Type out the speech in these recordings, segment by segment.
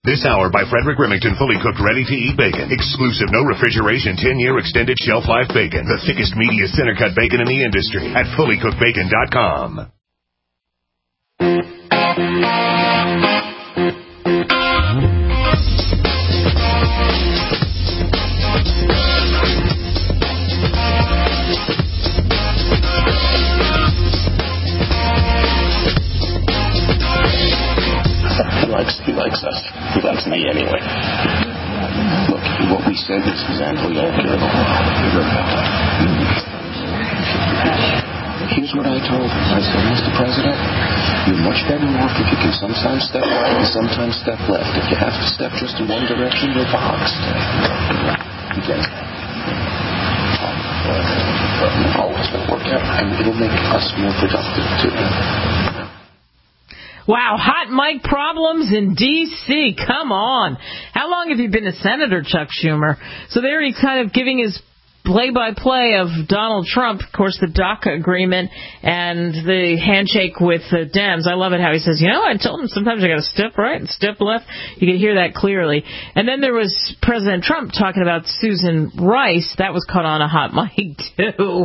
This hour by Frederick Remington, fully cooked, ready-to-eat bacon. Exclusive, no refrigeration, 10-year extended shelf life bacon. The thickest, meatiest, center-cut bacon in the industry at fullycookedbacon.com. He likes us. He likes me anyway. Look, what we said, Mrs. Andriel, here's what I told him. I said, Mr. President, you're much better off if you can sometimes step right and sometimes step left. If you have to step just in one direction, you're boxed. You get it? Oh, it's going to work out, and it'll make us more productive, too. Wow, hot mic problems in D.C. Come on. How long have you been a senator, Chuck Schumer? So there he's kind of giving his play-by-play of Donald Trump, of course, the DACA agreement and the handshake with the Dems. I love it how he says, I told him sometimes I got to step right and step left. You can hear that clearly. And then there was President Trump talking about Susan Rice. That was caught on a hot mic, too.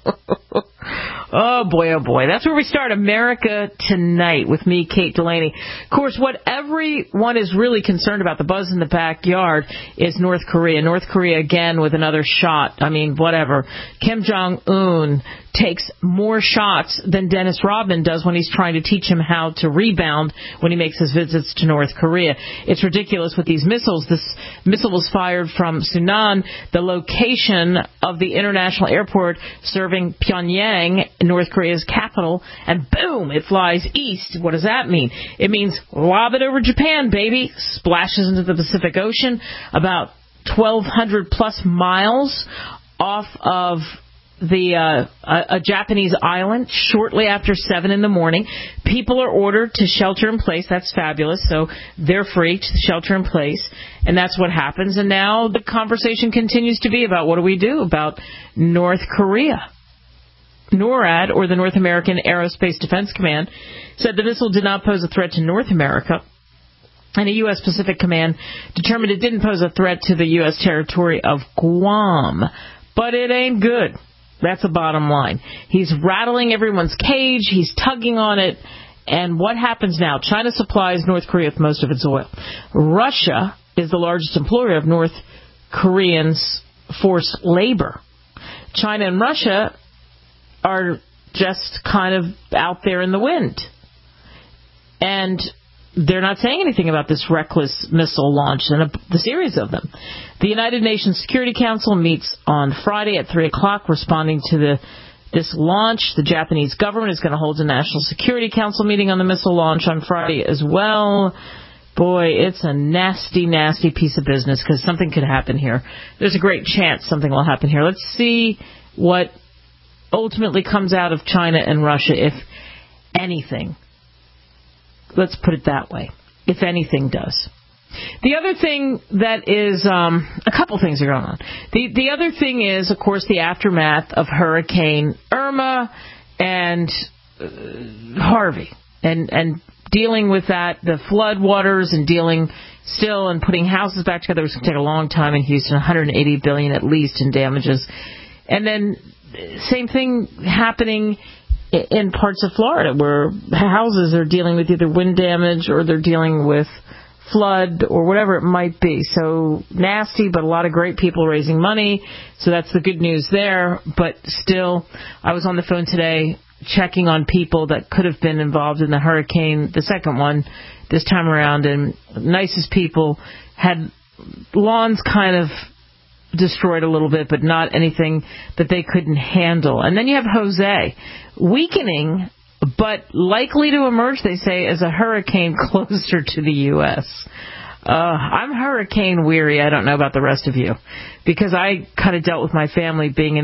Oh, boy. That's where we start America Tonight with me, Kate Delaney. Of course, what everyone is really concerned about, the buzz in the backyard, is North Korea. North Korea, again, with another shot. I mean, whatever. Kim Jong-un takes more shots than Dennis Rodman does when he's trying to teach him how to rebound when he makes his visits to North Korea. It's ridiculous with these missiles. This missile was fired from Sunan, the location of the international airport serving Pyongyang, North Korea's capital, and boom, it flies east. What does that mean? It means lob it over Japan, baby. Splashes into the Pacific Ocean about 1,200 plus miles off of a Japanese island shortly after 7 in the morning. People are ordered to shelter in place. That's fabulous. So they're free to shelter in place. And that's what happens. And now the conversation continues to be about what do we do about North Korea. NORAD, or the North American Aerospace Defense Command, said the missile did not pose a threat to North America. And a U.S. Pacific Command determined it didn't pose a threat to the U.S. territory of Guam. But it ain't good. That's the bottom line. He's rattling everyone's cage. He's tugging on it. And what happens now? China supplies North Korea with most of its oil. Russia is the largest employer of North Koreans' forced labor. China and Russia are just kind of out there in the wind. And they're not saying anything about this reckless missile launch and the series of them. The United Nations Security Council meets on Friday at 3 o'clock responding to this launch. The Japanese government is going to hold a National Security Council meeting on the missile launch on Friday as well. Boy, it's a nasty, nasty piece of business because something could happen here. There's a great chance something will happen here. Let's see what ultimately comes out of China and Russia, if anything. Let's put it that way. If anything does. The other thing that is, a couple things are going on. The other thing is, of course, the aftermath of Hurricane Irma and Harvey. And dealing with that, the flood waters and dealing still and putting houses back together was going to take a long time in Houston, $180 billion at least in damages. And then same thing happening in parts of Florida where houses are dealing with either wind damage or they're dealing with flood or whatever it might be. So nasty, but a lot of great people raising money. So that's the good news there. But still, I was on the phone today checking on people that could have been involved in the hurricane, the second one this time around, and nicest people had lawns kind of destroyed a little bit, but not anything that they couldn't handle. And then you have Jose, weakening, but likely to emerge, they say, as a hurricane closer to the U.S. I'm hurricane weary. I don't know about the rest of you, because I kind of dealt with my family being in the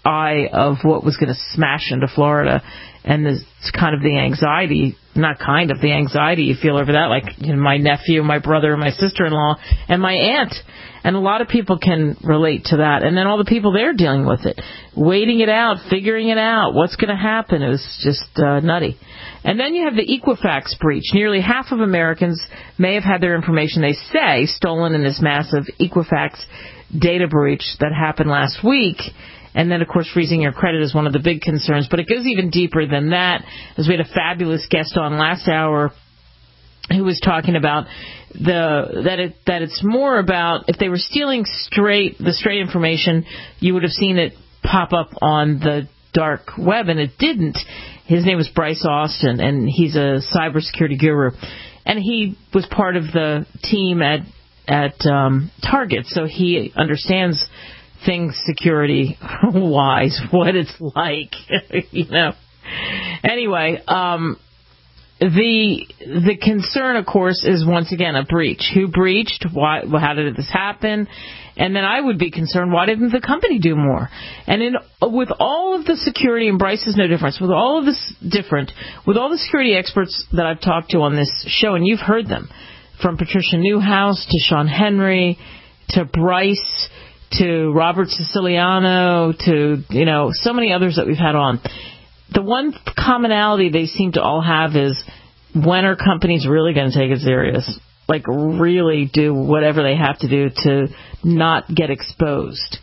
eye of what was going to smash into Florida, and it's kind of the anxiety, the anxiety you feel over that, like my nephew, my brother, my sister-in-law, and my aunt. And a lot of people can relate to that. And then all the people there dealing with it, waiting it out, figuring it out, what's going to happen. It was just nutty. And then you have the Equifax breach. Nearly half of Americans may have had their information, they say, stolen in this massive Equifax data breach that happened last week. And then, of course, freezing your credit is one of the big concerns. But it goes even deeper than that, as we had a fabulous guest on last hour who was talking about that it's more about if they were stealing the straight information, you would have seen it pop up on the dark web, and it didn't. His name was Bryce Austin, and he's a cybersecurity guru, and he was part of the team at Target, so he understands things security wise, what it's like, Anyway, the concern, of course, is once again a breach. Who breached? Why? How did this happen? And then I would be concerned, why didn't the company do more? And with all of the security, and Bryce is no difference, with all of the security experts that I've talked to on this show, and you've heard them, from Patricia Newhouse to Sean Henry to Bryce to Robert Siciliano to, so many others that we've had on. The one commonality they seem to all have is, when are companies really going to take it serious? Like, really do whatever they have to do to not get exposed?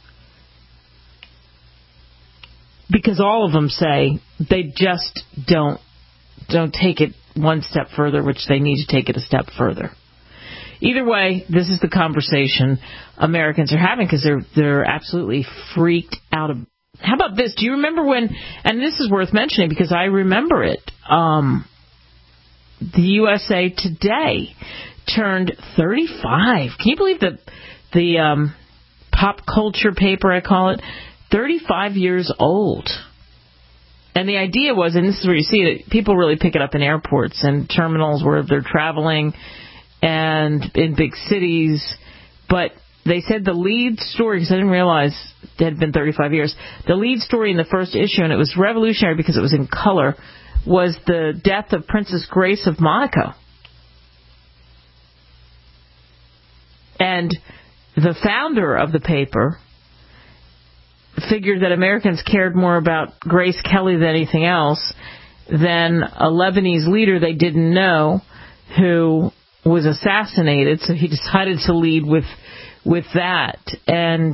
Because all of them say they just don't take it one step further, which they need to take it a step further. Either way, this is the conversation Americans are having, because they're absolutely freaked out. How about this? Do you remember when, and this is worth mentioning because I remember it, the USA Today turned 35. Can you believe that the pop culture paper, I call it, 35 years old? And the idea was, and this is where you see it, people really pick it up in airports and terminals where they're traveling and in big cities. But they said the lead story, because I didn't realize it had been 35 years, the lead story in the first issue, and it was revolutionary because it was in color, was the death of Princess Grace of Monaco. And the founder of the paper figured that Americans cared more about Grace Kelly than anything else, than a Lebanese leader they didn't know who was assassinated, so he decided to lead with that. And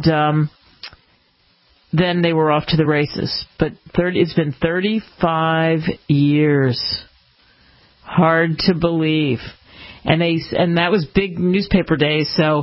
then they were off to the races. But it's been 35 years. Hard to believe. And that was big newspaper days, so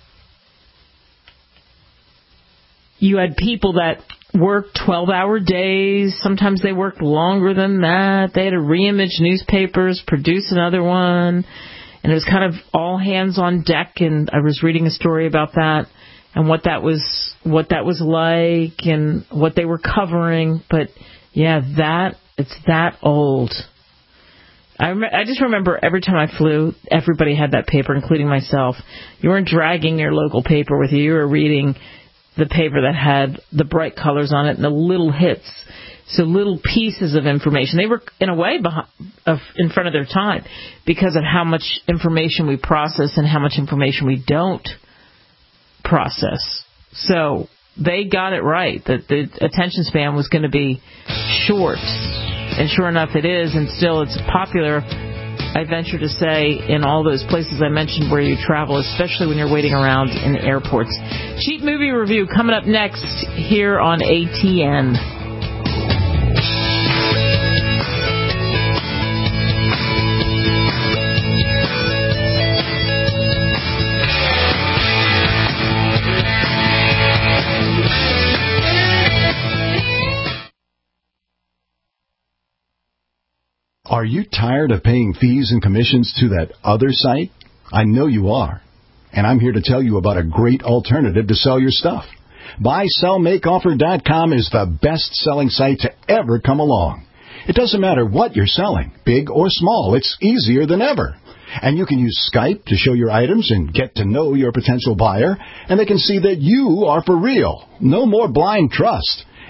you had people that worked 12-hour days. Sometimes they worked longer than that. They had to reimage newspapers, produce another one. And it was kind of all hands on deck, and I was reading a story about that and what that was like and what they were covering. But yeah, it's that old. I just remember every time I flew, everybody had that paper, including myself. You weren't dragging your local paper with you. You were reading the paper that had the bright colors on it and the little hits. So little pieces of information. They were, in a way, in front of their time because of how much information we process and how much information we don't process. So they got it right, that the attention span was going to be short. And sure enough, it is, and still it's popular, I venture to say, in all those places I mentioned where you travel, especially when you're waiting around in airports. Cheap Movie Review coming up next here on ATN. Are you tired of paying fees and commissions to that other site? I know you are. And I'm here to tell you about a great alternative to sell your stuff. BuySellMakeOffer.com is the best-selling site to ever come along. It doesn't matter what you're selling, big or small. It's easier than ever. And you can use Skype to show your items and get to know your potential buyer, and they can see that you are for real. No more blind trust.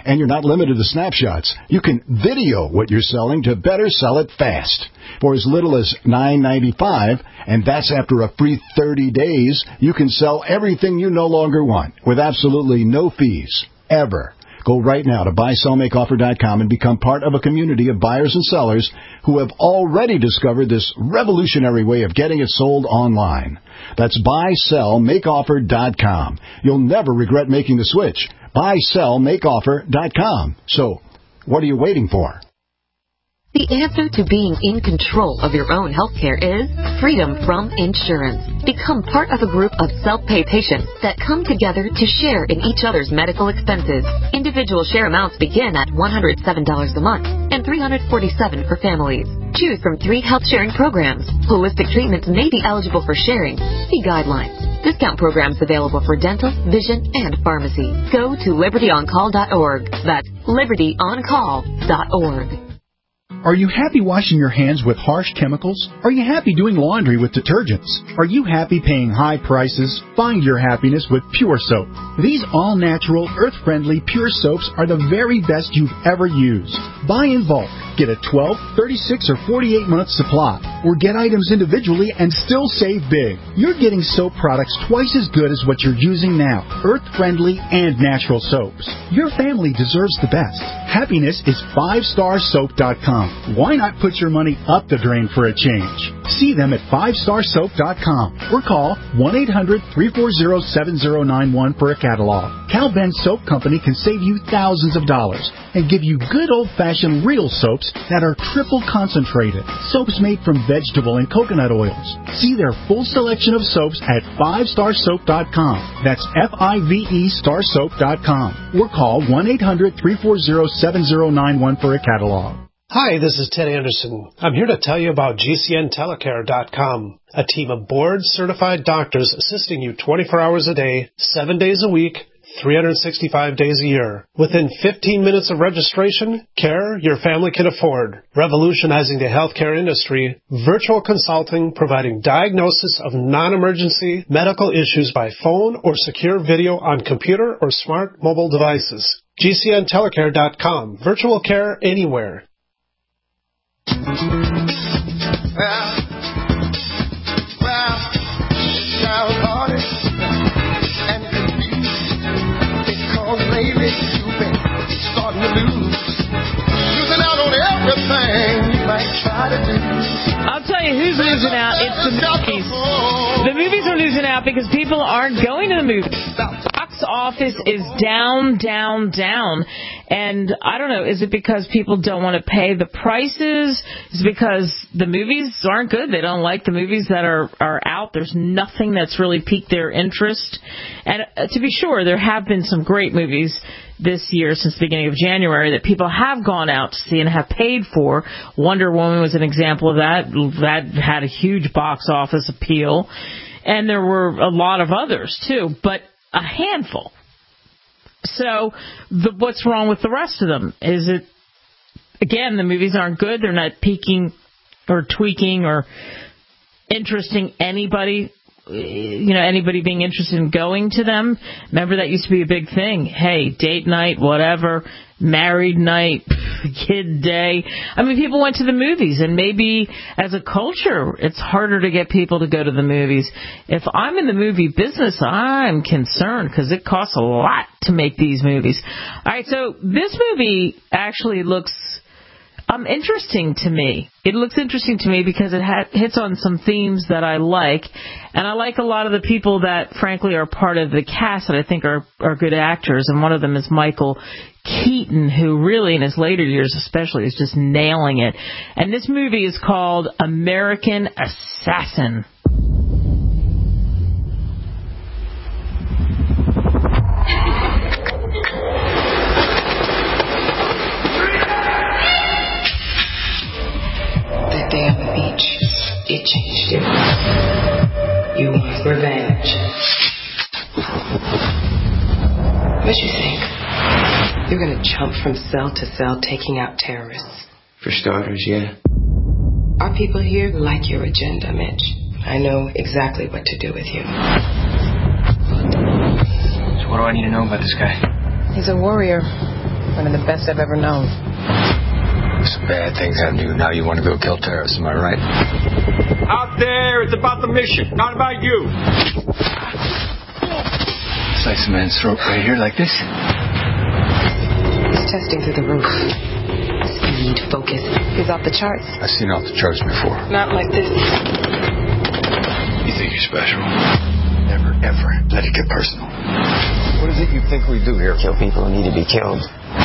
And you're not limited to snapshots. You can video what you're selling to better sell it fast. For as little as $9.95, and that's after a free 30 days, you can sell everything you no longer want with absolutely no fees, ever. Go right now to buysellmakeoffer.com and become part of a community of buyers and sellers who have already discovered this revolutionary way of getting it sold online. That's buysellmakeoffer.com. You'll never regret making the switch. buysellmakeoffer.com. So, what are you waiting for? The answer to being in control of your own health care is freedom from insurance. Become part of a group of self-pay patients that come together to share in each other's medical expenses. Individual share amounts begin at $107 a month and $347 for families. Choose from 3 health sharing programs. Holistic treatments may be eligible for sharing. See guidelines. Discount programs available for dental, vision, and pharmacy. Go to libertyoncall.org. That's libertyoncall.org. Are you happy washing your hands with harsh chemicals? Are you happy doing laundry with detergents? Are you happy paying high prices? Find your happiness with Pure Soap. These all-natural, earth-friendly Pure Soaps are the very best you've ever used. Buy in bulk. Get a 12, 36, or 48-month supply. Or get items individually and still save big. You're getting soap products twice as good as what you're using now. Earth-friendly and natural soaps. Your family deserves the best. Happiness is 5starsoap.com. Why not put your money up the drain for a change? See them at 5starsoap.com or call 1-800-340-7091 for a catalog. Cal Ben Soap Company can save you thousands of dollars and give you good old-fashioned real soaps that are triple concentrated. Soaps made from vegetable and coconut oils. See their full selection of soaps at 5starsoap.com. That's F-I-V-E starsoap.com or call 1-800-340-7091 for a catalog. Hi, this is Ted Anderson. I'm here to tell you about GCNtelecare.com, a team of board-certified doctors assisting you 24 hours a day, 7 days a week, 365 days a year. Within 15 minutes of registration, care your family can afford. Revolutionizing the healthcare industry, virtual consulting providing diagnosis of non-emergency medical issues by phone or secure video on computer or smart mobile devices. GCNtelecare.com. Virtual care anywhere. Well, it's downhearted and confused because lately you've been starting to losing out on everything you might try to do. I'll tell you who's losing out. It's the movies. The movies are losing out because people aren't going to the movies. Box office is down. And I don't know, is it because people don't want to pay the prices? Is it because the movies aren't good? They don't like the movies that are out? There's nothing that's really piqued their interest. And to be sure, there have been some great movies this year since the beginning of January that people have gone out to see and have paid for. Wonder Woman was an example of that. That had a huge box office appeal. And there were a lot of others, too, but a handful. So what's wrong with the rest of them? Is it, again, the movies aren't good, they're not piquing or tweaking or interesting anybody, anybody being interested in going to them? Remember, that used to be a big thing. Hey, date night, whatever, married night, kid day. I mean, people went to the movies, and maybe as a culture, it's harder to get people to go to the movies. If I'm in the movie business, I'm concerned because it costs a lot to make these movies. All right, so this movie actually looks interesting to me. It looks interesting to me because it hits on some themes that I like, and I like a lot of the people that, frankly, are part of the cast that I think are good actors, and one of them is Michael Keaton, who really, in his later years especially, is just nailing it. And this movie is called American Assassin. That day on the beach, it changed you. You want revenge. What you think? You're gonna jump from cell to cell taking out terrorists. For starters, yeah. Our people here like your agenda, Mitch. I know exactly what to do with you. So what do I need to know about this guy? He's a warrior. One of the best I've ever known. Some bad things happened to you. Now you want to go kill terrorists, am I right? Out there, it's about the mission, not about you. Slice a man's throat right here like this. He's testing through the roof. Speed, focus. He's off the charts. I've seen off the charts before. Not like this. You think you're special? Never, ever let it get personal. What is it you think we do here? Kill people who need to be killed.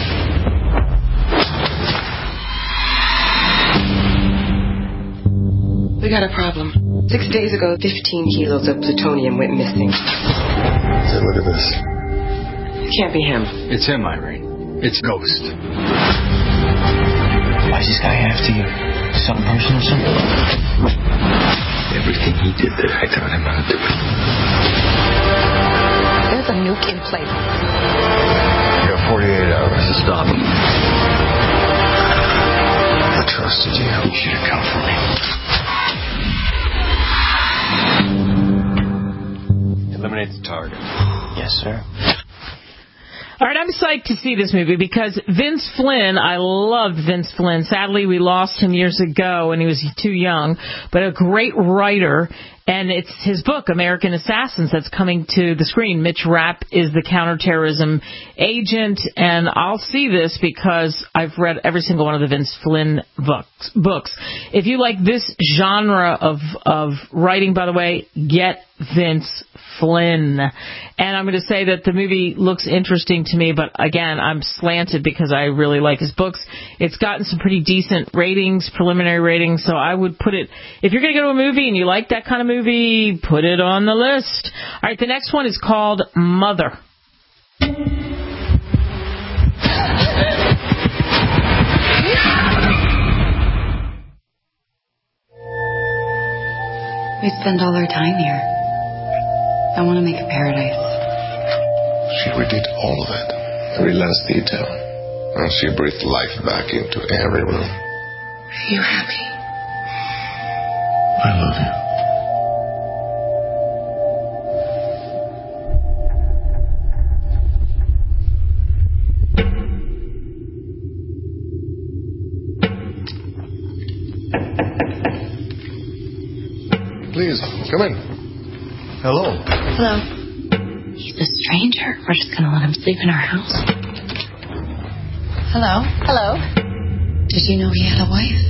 We got a problem. 6 days ago, 15 kilos of plutonium went missing. Say, look at this. It can't be him. It's him, Irene. It's Ghost. Why's this guy after you? Something personal, something? Everything he did that I taught him how to do it. There's a nuke in place. You have 48 hours to stop him. I trusted you. You should have come for me. Eliminate the target. Yes, sir. All right, I'm psyched to see this movie because Vince Flynn, I loved Vince Flynn. Sadly, we lost him years ago when he was too young, but a great writer. And it's his book, American Assassins, that's coming to the screen. Mitch Rapp is the counterterrorism agent, and I'll see this because I've read every single one of the Vince Flynn books. If you like this genre of writing, by the way, get Vince Flynn. And I'm going to say that the movie looks interesting to me, but again, I'm slanted because I really like his books. It's gotten some pretty decent ratings, preliminary ratings, so I would put it, if you're going to go to a movie and you like that kind of movie, put it on the list. All right, the next one is called Mother. We spend all our time here. I want to make a paradise. She redid all of it, every last detail. And she breathed life back into every room. Are you happy? I love you. Please, come in. Hello. Hello. He's a stranger. We're just going to let him sleep in our house. Hello. Hello. Did you know he had a wife?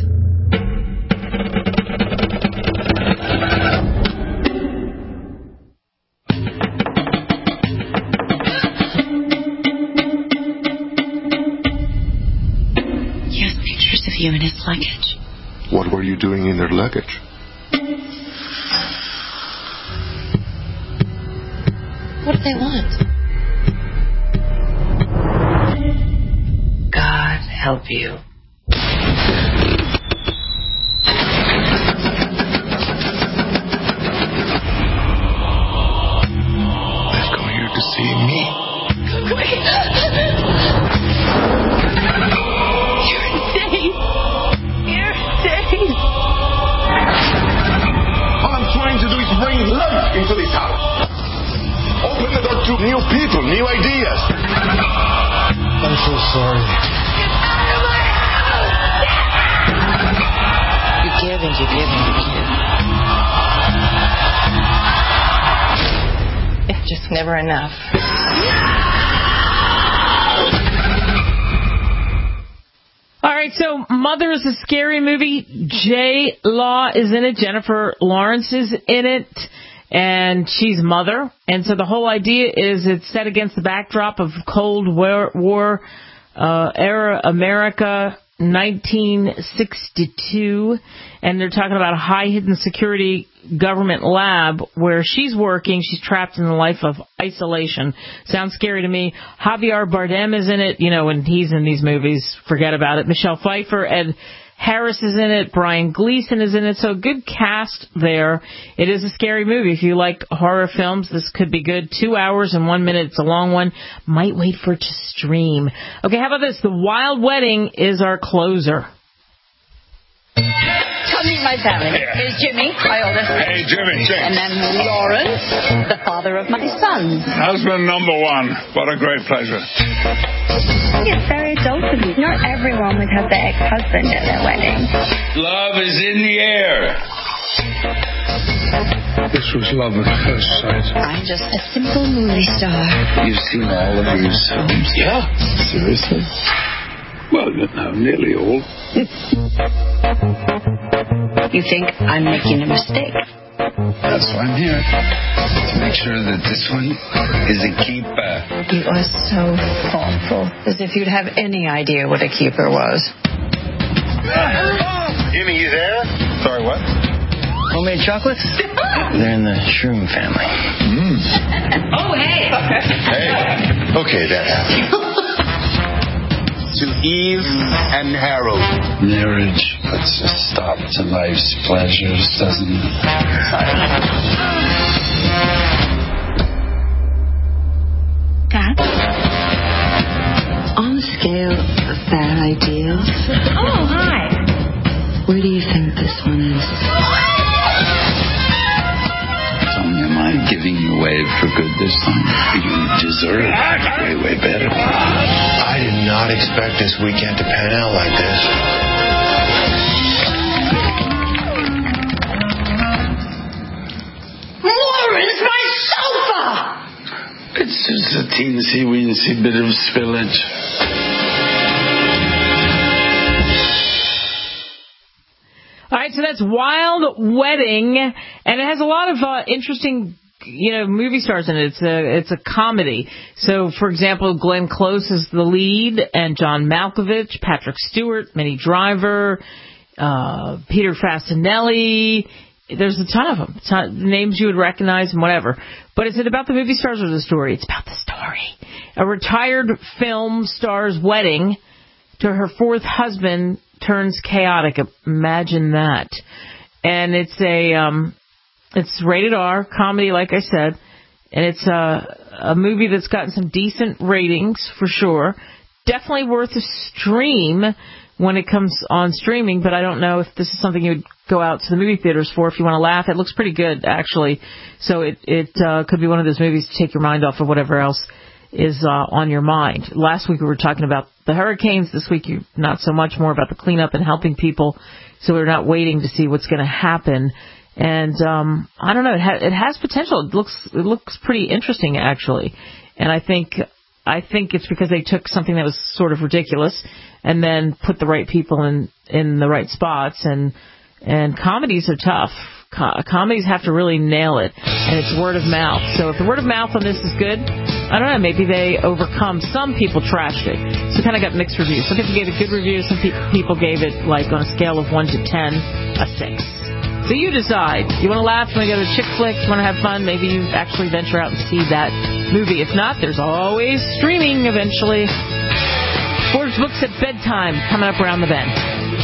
He has pictures of you in his luggage. What were you doing in their luggage? What do they want? God help you. They've come here to see me. Wait. You're insane. You're insane. All I'm trying to do is bring life into this house. Open the door to new people, new ideas. I'm so sorry. You give and you give and you give. It's just never enough. All right, so Mother is a scary movie. J. Law is in it. Jennifer Lawrence is in it. And she's Mother. And so the whole idea is it's set against the backdrop of Cold War era America, 1962. And they're talking about a high hidden security government lab where she's working. She's trapped in the life of isolation. Sounds scary to me. Javier Bardem is in it. You know, when he's in these movies, forget about it. Michelle Pfeiffer, Ed Harris is in it. Brian Gleason is in it. So good cast there. It is a scary movie. If you like horror films, this could be good. 2 hours and 1 minute. It's a long one. Might wait for it to stream. Okay, how about this? The Wild Wedding is our closer. Come meet my family. Here's Jimmy, my oldest. Hey, Jimmy. And then Lawrence, the father of my sons. Husband number one. What a great pleasure. think it's very adult of you. Not everyone would have their ex-husband at their wedding. Love is in the air. This was love at first sight. I'm just a simple movie star. You've seen all of these films? Yeah. Seriously? Well, no, nearly all. You think I'm making a mistake? That's why I'm here. To make sure that this one is a keeper. You are so thoughtful. As if you'd have any idea what a keeper was. Jimmy, you there? Sorry, what? Homemade chocolates? They're in the shroom family. Oh, hey. Hey. Okay, that happened. To Eve and Harold. Marriage puts a stop to life's pleasures, doesn't it? Dad? On a scale of bad ideals. Oh, hi. Where do you think this one is? Tony, am I giving you away for good this time? You deserve way, way better. I did not expect this weekend to pan out like this. Lawrence, my sofa! It's just a teensy-weensy bit of spillage. All right, so that's Wild Wedding, and it has a lot of interesting, movie stars in it. It's a comedy. So, for example, Glenn Close is the lead, and John Malkovich, Patrick Stewart, Minnie Driver, Peter Fasinelli. There's a ton of them, names you would recognize and whatever. But is it about the movie stars or the story? It's about the story. A retired film star's wedding to her fourth husband turns chaotic. Imagine that. And it's rated R, comedy, like I said, and it's a movie that's gotten some decent ratings for sure. Definitely worth a stream when it comes on streaming, but I don't know if this is something you would go out to the movie theaters for if you want to laugh. It looks pretty good, actually. So it could be one of those movies to take your mind off of whatever else is on your mind. Last week we were talking about the hurricanes. This week not so much, more about the cleanup and helping people. So we're not waiting to see what's going to happen. And I don't know. It has potential. It looks pretty interesting, actually. And I think it's because they took something that was sort of ridiculous and then put the right people in the right spots. And comedies are tough. Comedies have to really nail it, and it's word of mouth. So if the word of mouth on this is good, I don't know, maybe they overcome. Some people trashed it, so kind of got mixed reviews. Some people gave it good reviews, some people gave it, like, on a scale of 1 to 10, a 6. So you decide. You want to laugh, you want to go to a chick flick, you want to have fun, maybe you actually venture out and see that movie. If not, there's always streaming eventually. Forbes Books at Bedtime coming up around the bend.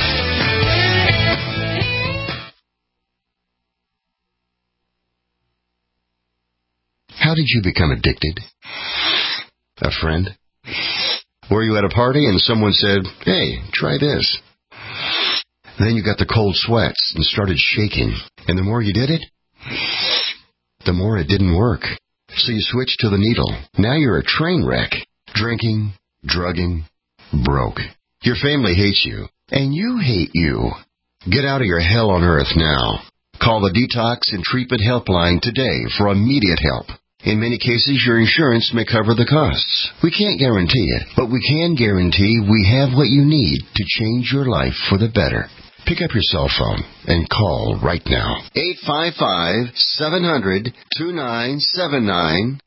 How did you become addicted? A friend? Were you at a party and someone said, "Hey, try this"? Then you got the cold sweats and started shaking. And the more you did it, the more it didn't work. So you switched to the needle. Now you're a train wreck. Drinking, drugging, broke. Your family hates you. And you hate you. Get out of your hell on earth now. Call the Detox and Treatment Helpline today for immediate help. In many cases, your insurance may cover the costs. We can't guarantee it, but we can guarantee we have what you need to change your life for the better. Pick up your cell phone and call right now. 855-700-2979.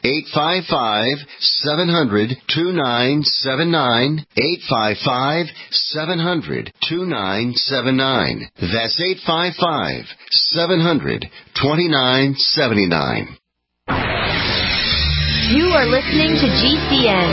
855-700-2979. 855-700-2979. That's 855-700-2979. You are listening to GCN.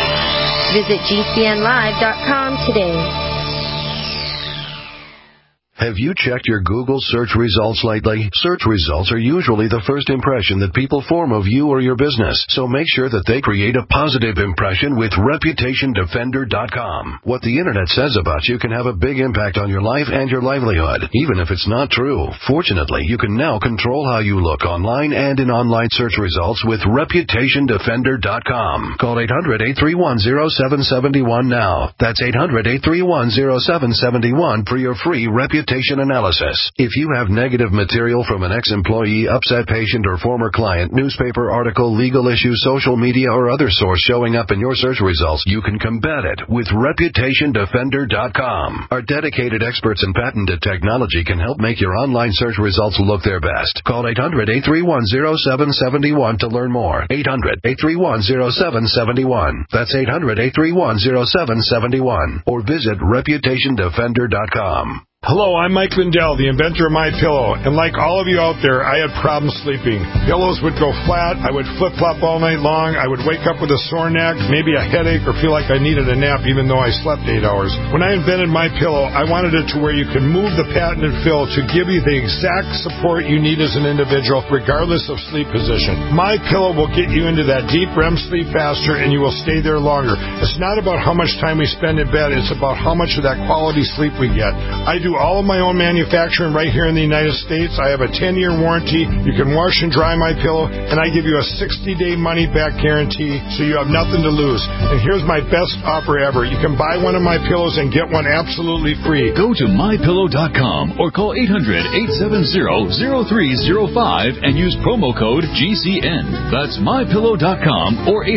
Visit GCNlive.com today. Have you checked your Google search results lately? Search results are usually the first impression that people form of you or your business, so make sure that they create a positive impression with ReputationDefender.com. What the Internet says about you can have a big impact on your life and your livelihood, even if it's not true. Fortunately, you can now control how you look online and in online search results with ReputationDefender.com. Call 800-831-0771 now. That's 800-831-0771 for your free reputation analysis. If you have negative material from an ex-employee, upset patient, or former client, newspaper article, legal issue, social media, or other source showing up in your search results, you can combat it with ReputationDefender.com. Our dedicated experts in patented technology can help make your online search results look their best. Call 800-831-0771 to learn more. 800-831-0771. That's 800-831-0771. Or visit ReputationDefender.com. Hello, I'm Mike Lindell, the inventor of MyPillow, and like all of you out there, I had problems sleeping. Pillows would go flat, I would flip-flop all night long, I would wake up with a sore neck, maybe a headache, or feel like I needed a nap even though I slept 8 hours. When I invented MyPillow, I wanted it to where you could move the patented fill to give you the exact support you need as an individual, regardless of sleep position. MyPillow will get you into that deep REM sleep faster, and you will stay there longer. It's not about how much time we spend in bed, it's about how much of that quality sleep we get. I do all of my own manufacturing right here in the United States. I have a 10-year warranty. You can wash and dry my pillow, and I give you a 60-day money-back guarantee, so you have nothing to lose. And here's my best offer ever. You can buy one of my pillows and get one absolutely free. Go to MyPillow.com or call 800-870-0305 and use promo code GCN. That's MyPillow.com or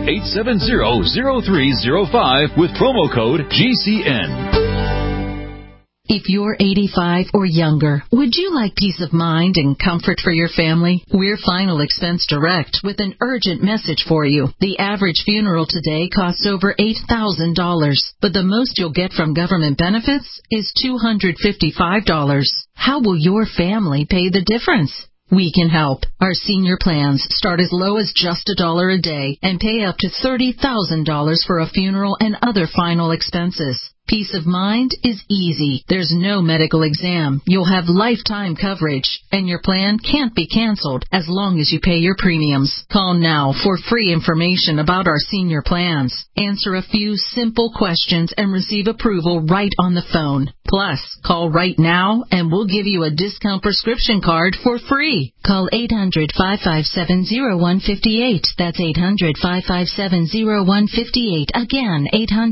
800-870-0305 with promo code GCN. If you're 85 or younger, would you like peace of mind and comfort for your family? We're Final Expense Direct with an urgent message for you. The average funeral today costs over $8,000, but the most you'll get from government benefits is $255. How will your family pay the difference? We can help. Our senior plans start as low as just $1 a day and pay up to $30,000 for a funeral and other final expenses. Peace of mind is easy. There's no medical exam. You'll have lifetime coverage, and your plan can't be canceled as long as you pay your premiums. Call now for free information about our senior plans. Answer a few simple questions and receive approval right on the phone. Plus, call right now and we'll give you a discount prescription card for free. Call 800-557-0158. That's 800-557-0158. Again,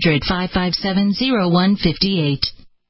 800-557-0158.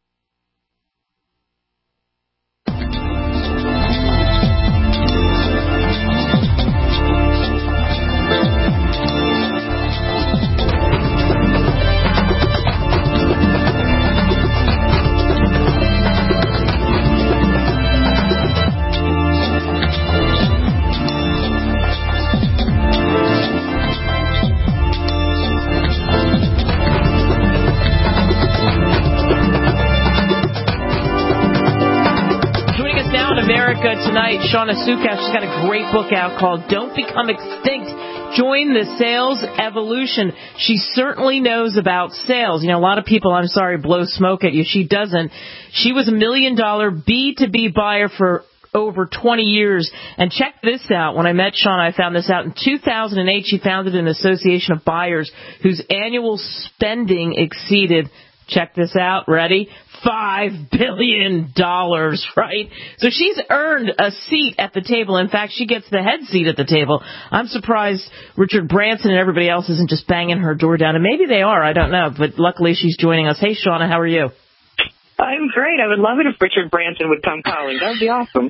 Tonight, Shauna Sukas, she's got a great book out called Don't Become Extinct. Join the sales evolution. She certainly knows about sales. You know, a lot of people, I'm sorry, blow smoke at you. She doesn't. She was $1 million B2B buyer for over 20 years. And check this out. When I met Shauna, I found this out. In 2008, she founded an association of buyers whose annual spending exceeded, check this out, ready? $5 billion, right? So she's earned a seat at the table. In fact, she gets the head seat at the table. I'm surprised Richard Branson and everybody else isn't just banging her door down. And maybe they are, I don't know. But luckily she's joining us. Hey, Shauna, how are you? I'm great. I would love it if Richard Branson would come calling. That would be awesome.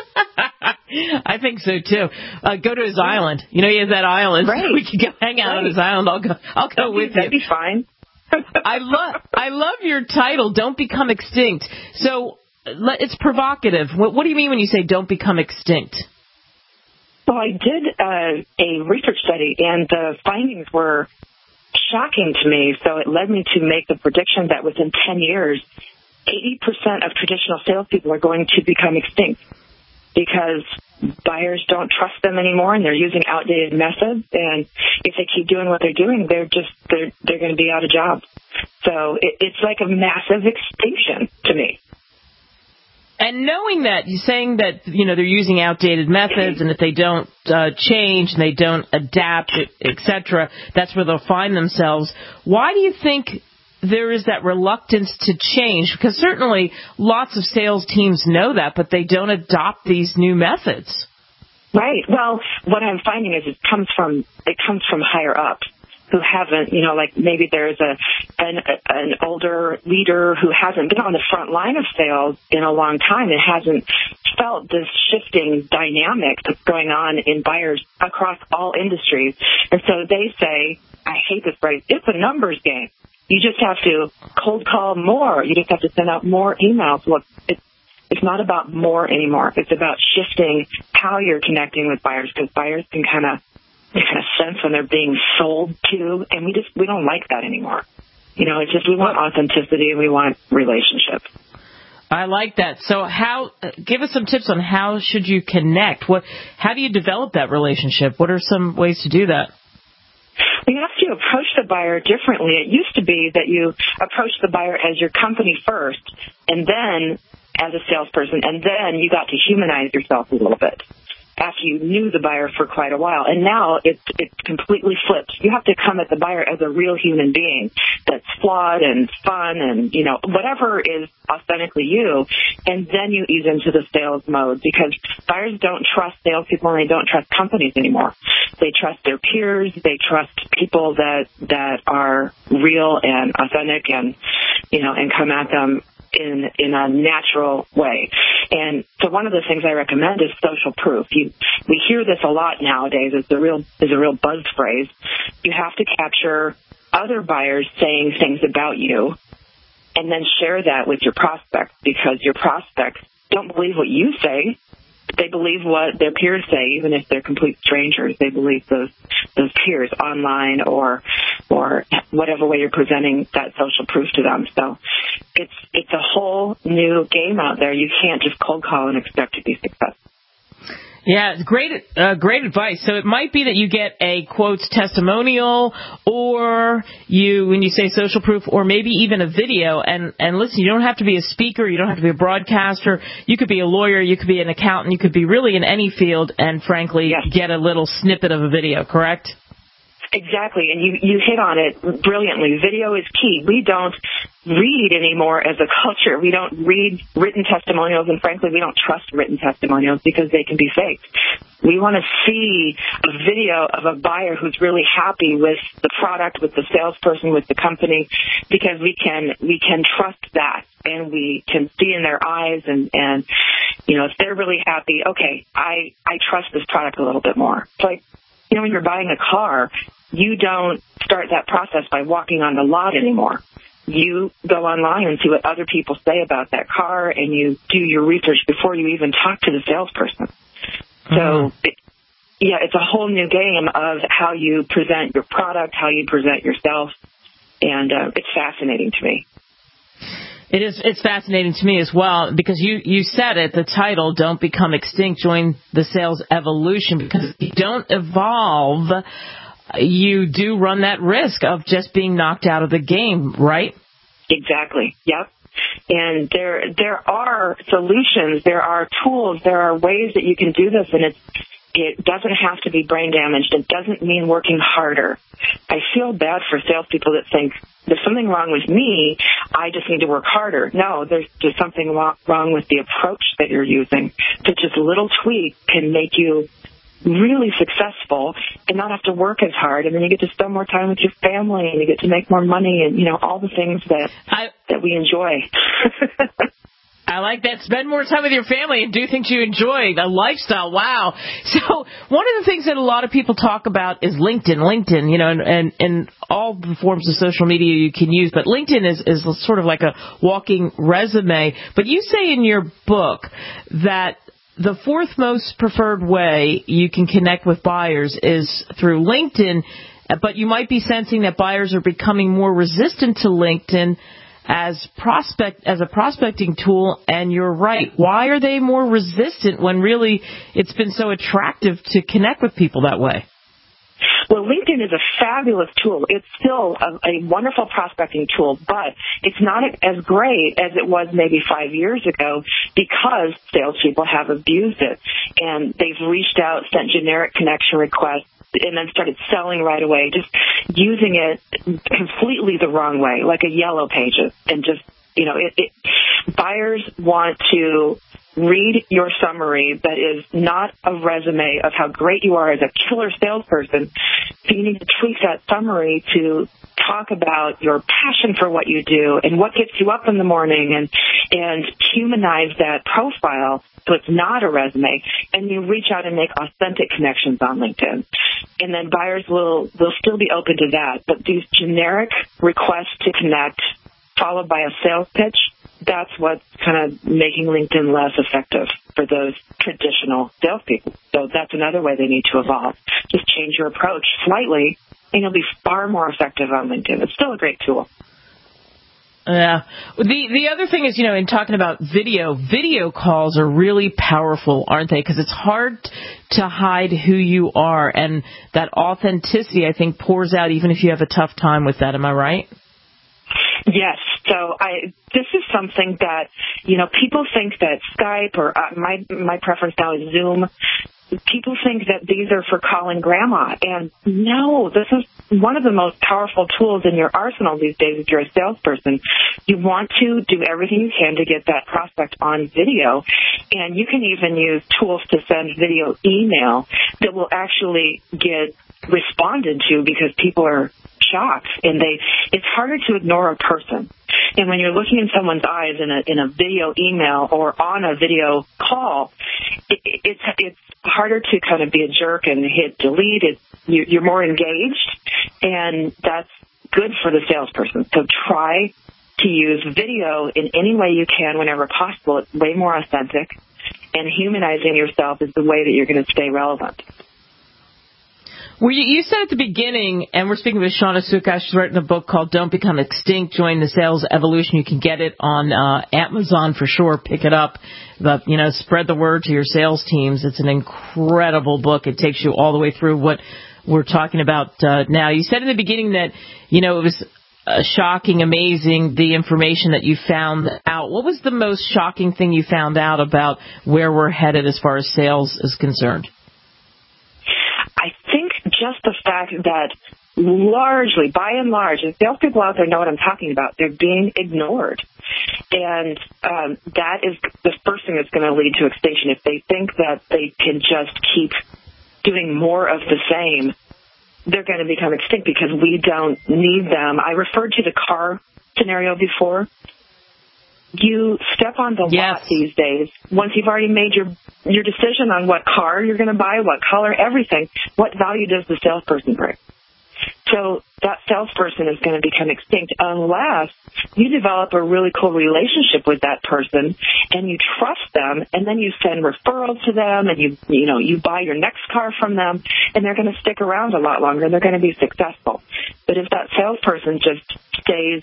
I think so, too. Go to his island. You know, he has that island. Right. We could go hang out on his island. I'll go with you. That'd be fine. I love your title, Don't Become Extinct. So it's provocative. What do you mean when you say don't become extinct? Well, I did a research study, and the findings were shocking to me. So it led me to make the prediction that within 10 years, 80% of traditional salespeople are going to become extinct because buyers don't trust them anymore, and they're using outdated methods. And if they keep doing what they're doing, they're going to be out of jobs. So it's like a massive extinction to me. And knowing that, you're saying that, they're using outdated methods, and if they don't change and they don't adapt, etc., that's where they'll find themselves. Why do you think there is that reluctance to change? Because certainly lots of sales teams know that, but they don't adopt these new methods. Right. Well, what I'm finding is it comes from higher up, who haven't, like maybe there's an older leader who hasn't been on the front line of sales in a long time and hasn't felt this shifting dynamic that's going on in buyers across all industries. And so they say, I hate this phrase, it's a numbers game. You just have to cold call more. You just have to send out more emails. Look, it's not about more anymore. It's about shifting how you're connecting with buyers, because buyers can kind of sense when they're being sold to, and we don't like that anymore. It's just we want authenticity and we want relationships. I like that. So give us some tips on how should you connect? How do you develop that relationship? What are some ways to do that? You have to approach the buyer differently. It used to be that you approach the buyer as your company first, and then as a salesperson, and then you got to humanize yourself a little bit after you knew the buyer for quite a while. And now it's completely flipped. You have to come at the buyer as a real human being that's flawed and fun and, whatever is authentically you, and then you ease into the sales mode, because buyers don't trust salespeople and they don't trust companies anymore. They trust their peers. They trust people that are real and authentic and, and come at them in a natural way. And so one of the things I recommend is social proof. We hear this a lot nowadays. It's a real buzz phrase. You have to capture other buyers saying things about you and then share that with your prospects, because your prospects don't believe what you say. They believe what their peers say, even if they're complete strangers. They believe those peers online or whatever way you're presenting that social proof to them. So it's a whole new game out there. You can't just cold call and expect to be successful. Yeah, great advice. So it might be that you get a quotes testimonial, or when you say social proof, or maybe even a video. And listen, you don't have to be a speaker, you don't have to be a broadcaster. You could be a lawyer, you could be an accountant, you could be really in any field, and frankly, get a little snippet of a video. Correct? Exactly, and you hit on it brilliantly. Video is key. We don't read anymore as a culture. We don't read written testimonials, and frankly, we don't trust written testimonials because they can be faked. We want to see a video of a buyer who's really happy with the product, with the salesperson, with the company, because we can trust that, and we can see in their eyes, and if they're really happy, okay, I trust this product a little bit more. It's like, when you're buying a car, you don't start that process by walking on the lot anymore. You go online and see what other people say about that car, and you do your research before you even talk to the salesperson. So, it's a whole new game of how you present your product, how you present yourself, and it's fascinating to me. It's fascinating to me as well, because you said it, the title, Don't Become Extinct, Join the Sales Evolution, because if you don't evolve, you do run that risk of just being knocked out of the game, right? Exactly. Yep. And there are solutions, there are tools, there are ways that you can do this, and it doesn't have to be brain damaged. It doesn't mean working harder. I feel bad for salespeople that think there's something wrong with me, I just need to work harder. No, there's just something wrong with the approach that you're using. That just a little tweak can make you really successful and not have to work as hard, and then you get to spend more time with your family, and you get to make more money, and all the things that we enjoy. I like that. Spend more time with your family and do things you enjoy. The lifestyle. Wow. So one of the things that a lot of people talk about is LinkedIn, and all the forms of social media you can use. But LinkedIn is sort of like a walking resume. But you say in your book that the fourth most preferred way you can connect with buyers is through LinkedIn, but you might be sensing that buyers are becoming more resistant to LinkedIn as a prospecting tool, and you're right. Why are they more resistant when really it's been so attractive to connect with people that way? Well, LinkedIn is a fabulous tool. It's still a wonderful prospecting tool, but it's not as great as it was maybe 5 years ago because salespeople have abused it. And they've reached out, sent generic connection requests, and then started selling right away, just using it completely the wrong way, like a Yellow Pages. And just, buyers want to read your summary that is not a resume of how great you are as a killer salesperson. So you need to tweak that summary to talk about your passion for what you do and what gets you up in the morning and humanize that profile so it's not a resume. And you reach out and make authentic connections on LinkedIn. And then buyers will still be open to that. But these generic requests to connect followed by a sales pitch, that's what's kind of making LinkedIn less effective for those traditional salespeople. So that's another way they need to evolve. Just change your approach slightly, and you'll be far more effective on LinkedIn. It's still a great tool. Yeah. The other thing is, in talking about video calls are really powerful, aren't they? Because it's hard to hide who you are, and that authenticity, I think, pours out even if you have a tough time with that. Am I right? Yes. So this is something that, people think that Skype or my preference now is Zoom. People think that these are for calling grandma. And no, this is one of the most powerful tools in your arsenal these days if you're a salesperson. You want to do everything you can to get that prospect on video. And you can even use tools to send video email that will actually get responded to because people are shocked, and it's harder to ignore a person. And when you're looking in someone's eyes in a video email or on a video call, it's harder to kind of be a jerk and hit delete. You're more engaged, and that's good for the salesperson. So try to use video in any way you can whenever possible. It's way more authentic, and humanizing yourself is the way that you're going to stay relevant. Well, you said at the beginning, and we're speaking with Shawna Suckosh. She's written a book called Don't Become Extinct, Join the Sales Evolution. You can get it on Amazon for sure. Pick it up. But, spread the word to your sales teams. It's an incredible book. It takes you all the way through what we're talking about now. You said in the beginning that, it was shocking, amazing, the information that you found out. What was the most shocking thing you found out about where we're headed as far as sales is concerned? I think just the fact that largely, by and large, and salespeople out there know what I'm talking about, they're being ignored. And that is the first thing that's going to lead to extinction. If they think that they can just keep doing more of the same, they're going to become extinct because we don't need them. I referred to the car scenario before. You step on the lot these days. Once you've already made your decision on what car you're going to buy, what color, everything, what value does the salesperson bring? So that salesperson is going to become extinct unless you develop a really cool relationship with that person and you trust them, and then you send referrals to them, and you buy your next car from them, and they're going to stick around a lot longer, and they're going to be successful. But if that salesperson just stays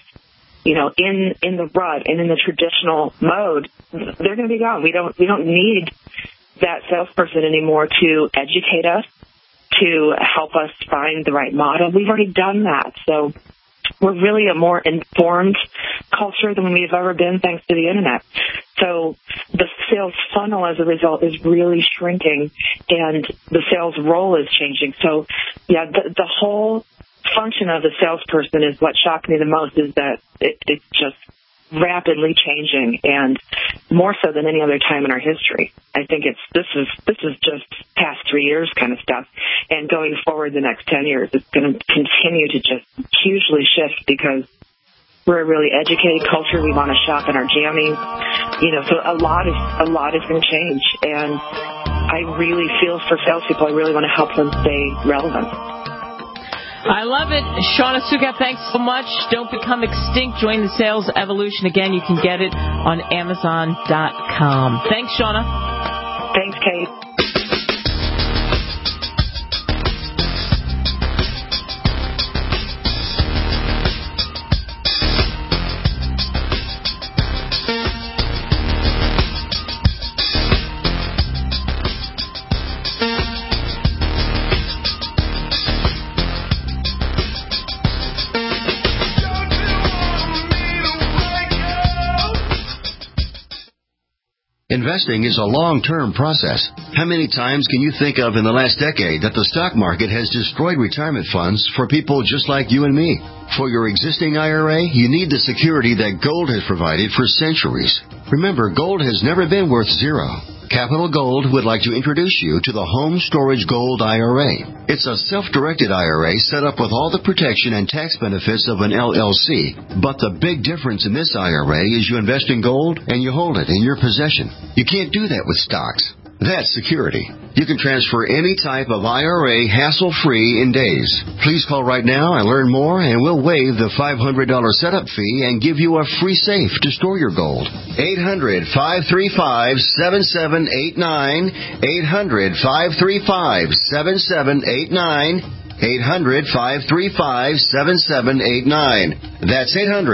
in the rut and in the traditional mode, they're going to be gone. We don't need that salesperson anymore to educate us, to help us find the right model. We've already done that. So we're really a more informed culture than we've ever been thanks to the Internet. So the sales funnel as a result is really shrinking, and the sales role is changing. So, yeah, the whole function of the salesperson is what shocked me the most, is that it's just rapidly changing, and more so than any other time in our history. I think this is just past 3 years kind of stuff, and going forward the next 10 years, it's going to continue to just hugely shift because we're a really educated culture. We want to shop in our jammies, so a lot is going to change, and I really feel for salespeople. I really want to help them stay relevant. I love it. Shawna Suckosh, thanks so much. Don't become extinct. Join the sales evolution. Again, you can get it on Amazon.com. Thanks, Shawna. Thanks, Kate. Investing is a long-term process. How many times can you think of in the last decade that the stock market has destroyed retirement funds for people just like you and me? For your existing IRA, you need the security that gold has provided for centuries. Remember, gold has never been worth zero. Capital Gold would like to introduce you to the Home Storage Gold IRA. It's a self-directed IRA set up with all the protection and tax benefits of an LLC. But the big difference in this IRA is you invest in gold and you hold it in your possession. You can't do that with stocks. That's security. You can transfer any type of IRA hassle-free in days. Please call right now and learn more, and we'll waive the $500 setup fee and give you a free safe to store your gold. 800-535-7789. 800-535-7789. 800-535-7789. That's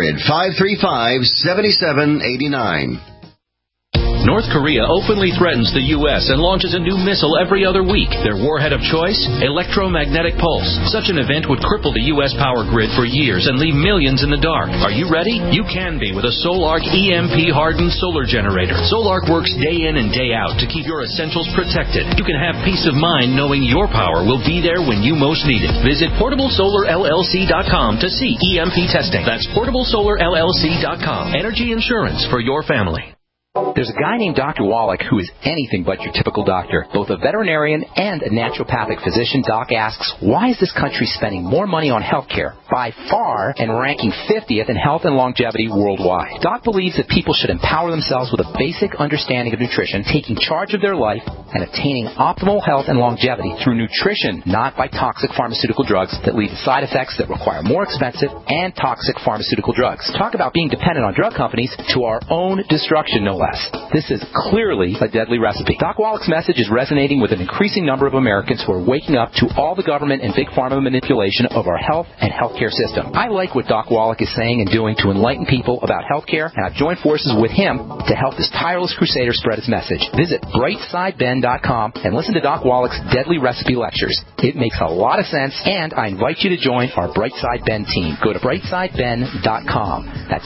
800-535-7789. North Korea openly threatens the U.S. and launches a new missile every other week. Their warhead of choice? Electromagnetic pulse. Such an event would cripple the U.S. power grid for years and leave millions in the dark. Are you ready? You can be with a Solark EMP-hardened solar generator. Solark works day in and day out to keep your essentials protected. You can have peace of mind knowing your power will be there when you most need it. Visit PortableSolarLLC.com to see EMP testing. That's PortableSolarLLC.com. Energy insurance for your family. There's a guy named Dr. Wallach who is anything but your typical doctor. Both a veterinarian and a naturopathic physician, Doc asks, why is this country spending more money on health care by far and ranking 50th in health and longevity worldwide? Doc believes that people should empower themselves with a basic understanding of nutrition, taking charge of their life, and attaining optimal health and longevity through nutrition, not by toxic pharmaceutical drugs that lead to side effects that require more expensive and toxic pharmaceutical drugs. Talk about being dependent on drug companies to our own destruction, no less. This is clearly a deadly recipe. Doc Wallach's message is resonating with an increasing number of Americans who are waking up to all the government and big pharma manipulation of our health and healthcare system. I like what Doc Wallach is saying and doing to enlighten people about healthcare, and I've joined forces with him to help this tireless crusader spread his message. Visit brightsideben.com and listen to Doc Wallach's deadly recipe lectures. It makes a lot of sense, and I invite you to join our Brightside Ben team. Go to brightsideben.com. That's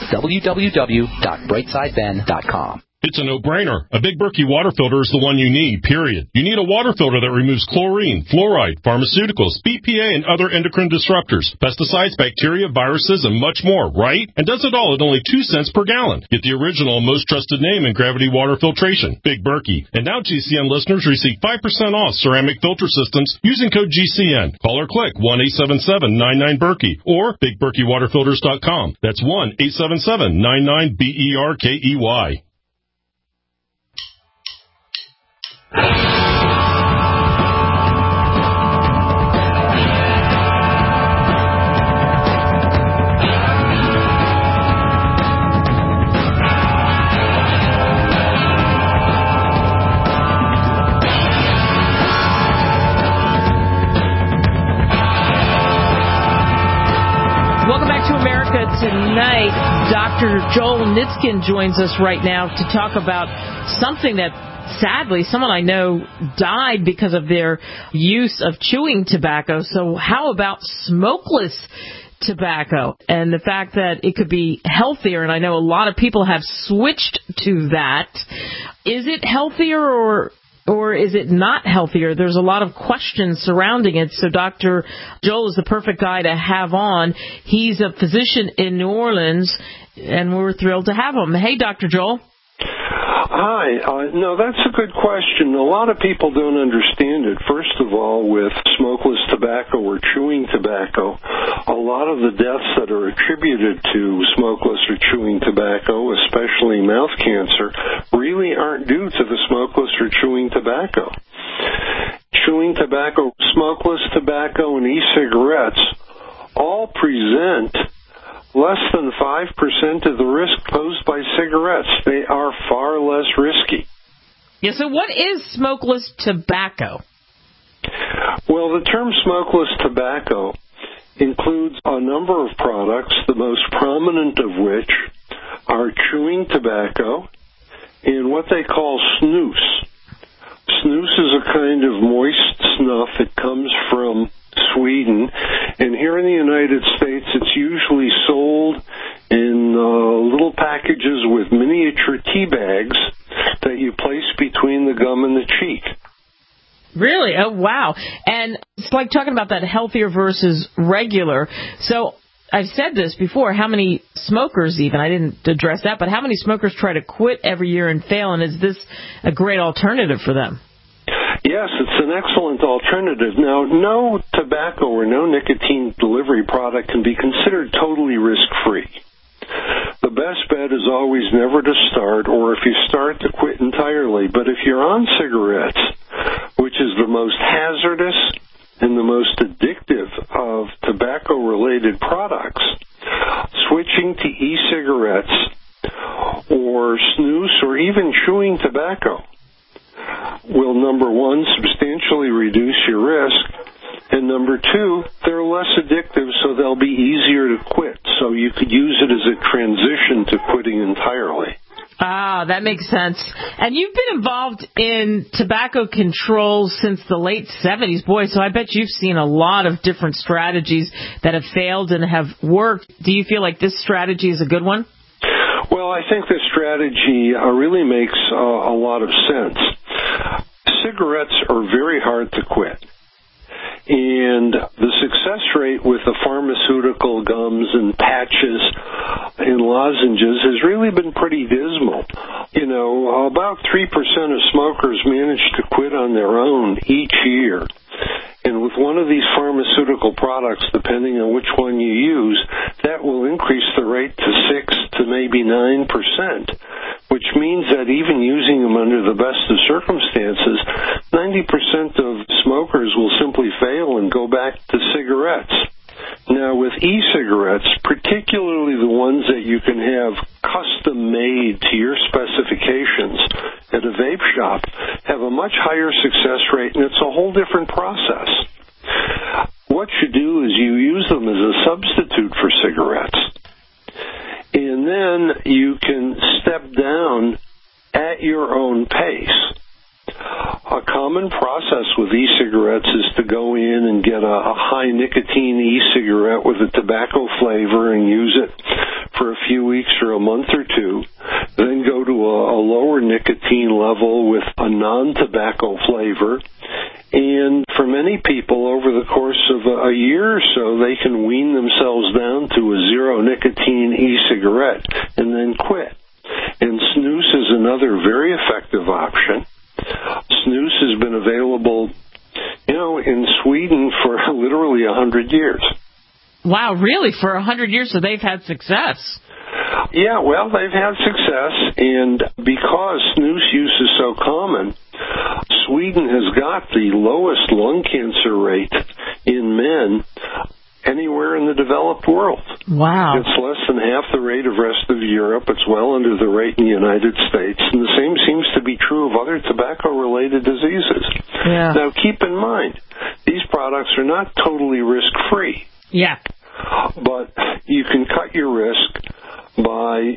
www.brightsideben.com. It's a no-brainer. A Big Berkey water filter is the one you need, period. You need a water filter that removes chlorine, fluoride, pharmaceuticals, BPA, and other endocrine disruptors, pesticides, bacteria, viruses, and much more, right? And does it all at only 2 cents per gallon. Get the original and most trusted name in gravity water filtration, Big Berkey. And now GCN listeners receive 5% off ceramic filter systems using code GCN. Call or click 1-877-99-BERKEY or BigBerkeyWaterFilters.com. That's 1-877-99-BERKEY. Welcome back to America Tonight. Dr. Joel Nitzkin joins us right now to talk about something that sadly someone I know died because of their use of chewing tobacco. So how about smokeless tobacco and the fact that it could be healthier? And I know a lot of people have switched to that. Is it healthier or is it not healthier? There's a lot of questions surrounding it. So Dr. Joel is the perfect guy to have on. He's a physician in New Orleans, and we're thrilled to have him. Hey, Dr. Joel. Hi. No, that's a good question. A lot of people don't understand it. First of all, with smokeless tobacco or chewing tobacco, a lot of the deaths that are attributed to smokeless or chewing tobacco, especially mouth cancer, really aren't due to the smokeless or chewing tobacco. Chewing tobacco, smokeless tobacco, and e-cigarettes all present less than 5% of the risk posed by cigarettes. They are far less risky. Yeah, so what is smokeless tobacco? Well, the term smokeless tobacco includes a number of products, the most prominent of which are chewing tobacco and what they call snus. Snus is a kind of moist snuff. It comes from Sweden, and here in the United States it's usually sold in little packages with miniature tea bags that you place Really? Oh, wow. And it's like talking about that healthier versus regular. So I've said this before, how many smokers even, I didn't address that, but how many smokers try to quit every year and fail, and is this a great alternative for them? Yes, it's an excellent alternative. Now, no tobacco or no nicotine delivery product can be considered totally risk-free. The best bet is always never to start, or if you start, to quit entirely. But if you're on cigarettes, which is the most hazardous and the most addictive of tobacco-related products, switching to e-cigarettes or snus or even chewing tobacco will, number one, substantially reduce your risk, and number two, they're less addictive, so they'll be easier to quit. So you could use it as a transition to quitting entirely. Ah, that makes sense. And you've been involved in tobacco control since the late 70s, boy, so I bet you've seen a lot of different strategies that have failed and have worked. Do you feel like this strategy is a good one? Well, I think this strategy really makes a lot of sense. Cigarettes are very hard to quit. And the success rate with the pharmaceutical gums and patches and lozenges has really been pretty dismal. You know, about 3% of smokers manage to quit on their own each year. And with one of these pharmaceutical products, depending on which one you use, that will increase the rate to 6 to maybe 9%, which means that even using them under the best of circumstances, 90% of smokers will simply fail and go back to cigarettes. Now, with e-cigarettes, particularly the ones that you can have custom-made to your specifications at a vape shop, have a much higher success rate, and it's a whole different process. What you do is you use them as a substitute for cigarettes, and then you can step down at your own pace. A common process with e-cigarettes is to go in and get a high nicotine e-cigarette with a tobacco flavor and use it for a few weeks or a month or two, then go to a lower nicotine level with a non-tobacco flavor, and for many people over the course of a year or so, they can wean themselves down to a zero nicotine e-cigarette and then quit. And snus is another very effective option. Snus has been available, in Sweden for literally 100 years. Wow, really? For 100 years, so they've had success? Yeah, well, they've had success, and because snus use is so common, Sweden has got the lowest lung cancer rate in men anywhere in the developed world. Wow. It's less than half the rate of rest of Europe. It's well under the rate in the United States. And the same seems to be true of other tobacco-related diseases. Yeah. Now, keep in mind, these products are not totally risk-free. Yeah. But you can cut your risk by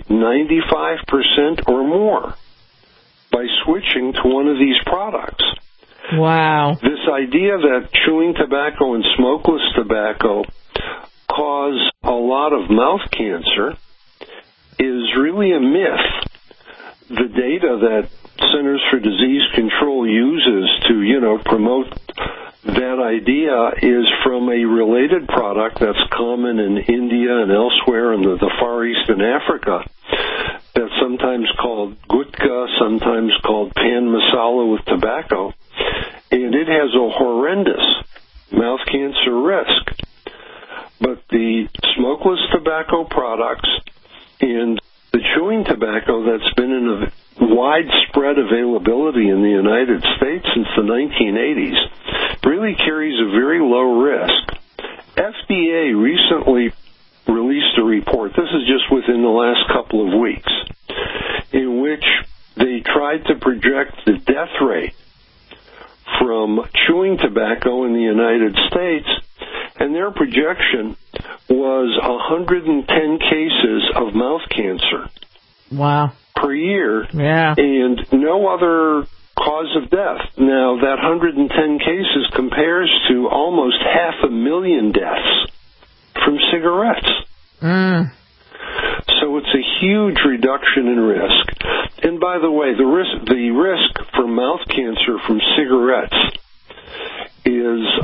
95% or more by switching to one of these products. Wow. This idea that chewing tobacco and smokeless tobacco cause a lot of mouth cancer is really a myth. The data that Centers for Disease Control uses to, promote that idea is from a related product that's common in India and elsewhere in the Far East and Africa, that's sometimes called gutka, sometimes called pan masala with tobacco. And it has a horrendous mouth cancer risk. But the smokeless tobacco products and the chewing tobacco that's been in a widespread availability in the United States since the 1980s really carries a very low risk. FDA recently released a report, this is just within the last couple of weeks, in which they tried to project the death rate from chewing tobacco in the United States, and their projection was 110 cases of mouth cancer. Wow. Per year. Yeah. And no other cause of death. Now, that 110 cases compares to almost 500,000 deaths from cigarettes. So it's a huge reduction in risk. And by the way, the risk for mouth cancer from cigarettes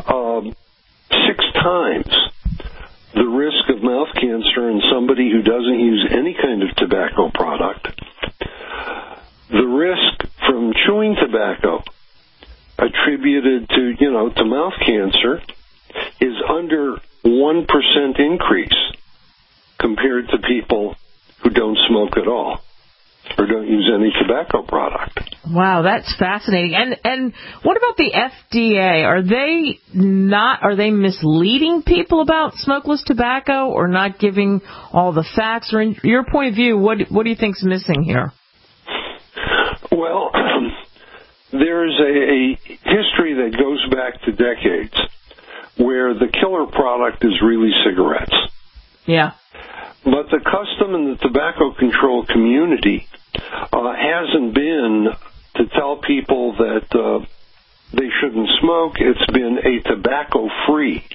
6 times the risk of mouth cancer in somebody who doesn't use any kind of tobacco product. The risk from chewing tobacco attributed to mouth cancer is under 1% increase compared to people who don't smoke at all or don't use any tobacco product. Wow, that's fascinating. And what about the FDA? Are they misleading people about smokeless tobacco or not giving all the facts? Or in your point of view, what do you think's missing here? Well, there's a history that goes back to decades where the killer product is really cigarettes. Yeah. But the custom in the tobacco control community hasn't been to tell people that they shouldn't smoke. It's been a tobacco-free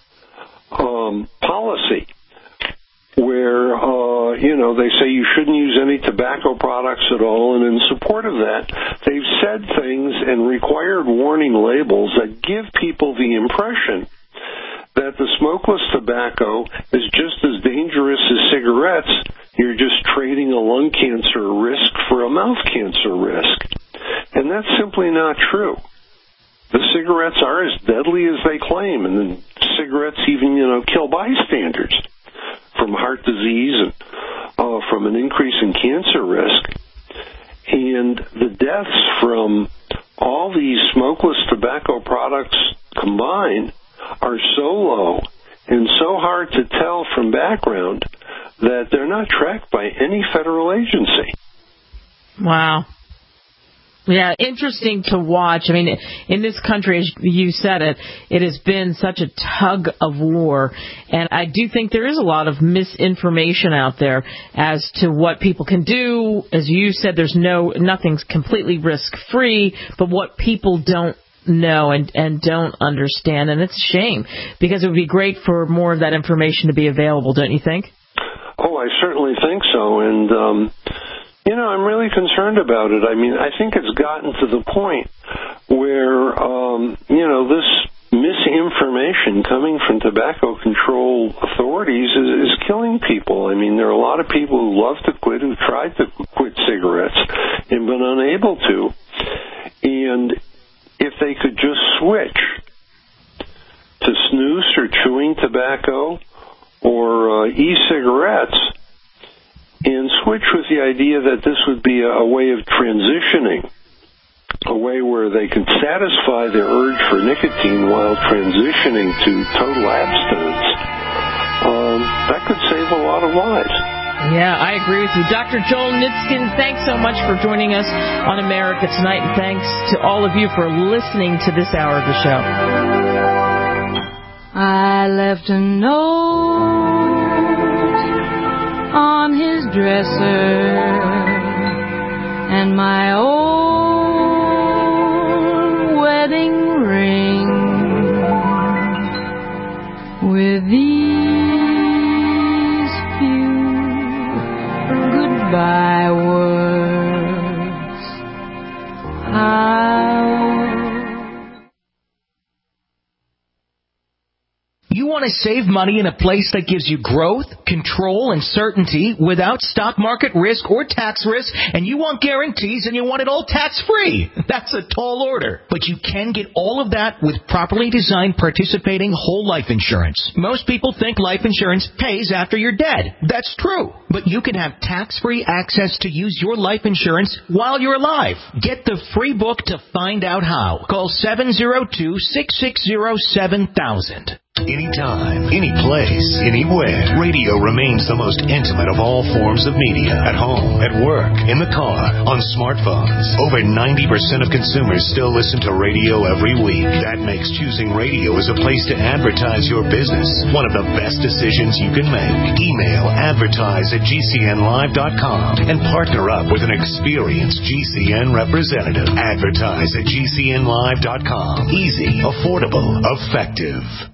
policy where, they say you shouldn't use any tobacco products at all. And in support of that, they've said things and required warning labels that give people the impression that the smokeless tobacco is just as dangerous as cigarettes. You're just trading a lung cancer risk for a mouth cancer risk. And that's simply not true. The cigarettes are as deadly as they claim, and then cigarettes even, kill bystanders from heart disease and from an increase in cancer risk. And the deaths from all these smokeless tobacco products combined are so low and so hard to tell from background that they're not tracked by any federal agency. Wow. Yeah, interesting to watch. I mean, in this country, as you said it has been such a tug of war. And I do think there is a lot of misinformation out there as to what people can do. As you said, nothing's completely risk-free, but what people don't know and don't understand. And it's a shame, because it would be great for more of that information to be available, don't you think? Oh, I certainly think so. And, I'm really concerned about it. I mean, I think it's gotten to the point where, this misinformation coming from tobacco control authorities is killing people. I mean, there are a lot of people who love to quit, who've tried to quit cigarettes and been unable to. And if they could just switch to snus or chewing tobacco or e-cigarettes, and switch with the idea that this would be a way of transitioning, a way where they can satisfy their urge for nicotine while transitioning to total abstinence, that could save a lot of lives. Yeah, I agree with you. Dr. Joel Nitskin, thanks so much for joining us on America Tonight, and thanks to all of you for listening to this hour of the show. I left a note on his dresser, and my old wedding ring with these few goodbye words. You want to save money in a place that gives you growth, control, and certainty without stock market risk or tax risk, and you want guarantees and you want it all tax-free. That's a tall order. But you can get all of that with properly designed participating whole life insurance. Most people think life insurance pays after you're dead. That's true. But you can have tax-free access to use your life insurance while you're alive. Get the free book to find out how. Call 702-660-7000. Anytime, any place, anywhere, radio remains the most intimate of all forms of media. At home, at work, in the car, on smartphones. Over 90% of consumers still listen to radio every week. That makes choosing radio as a place to advertise your business one of the best decisions you can make. Email advertise@gcnlive.com and partner up with an experienced GCN representative. Advertise@gcnlive.com. Easy, affordable, effective.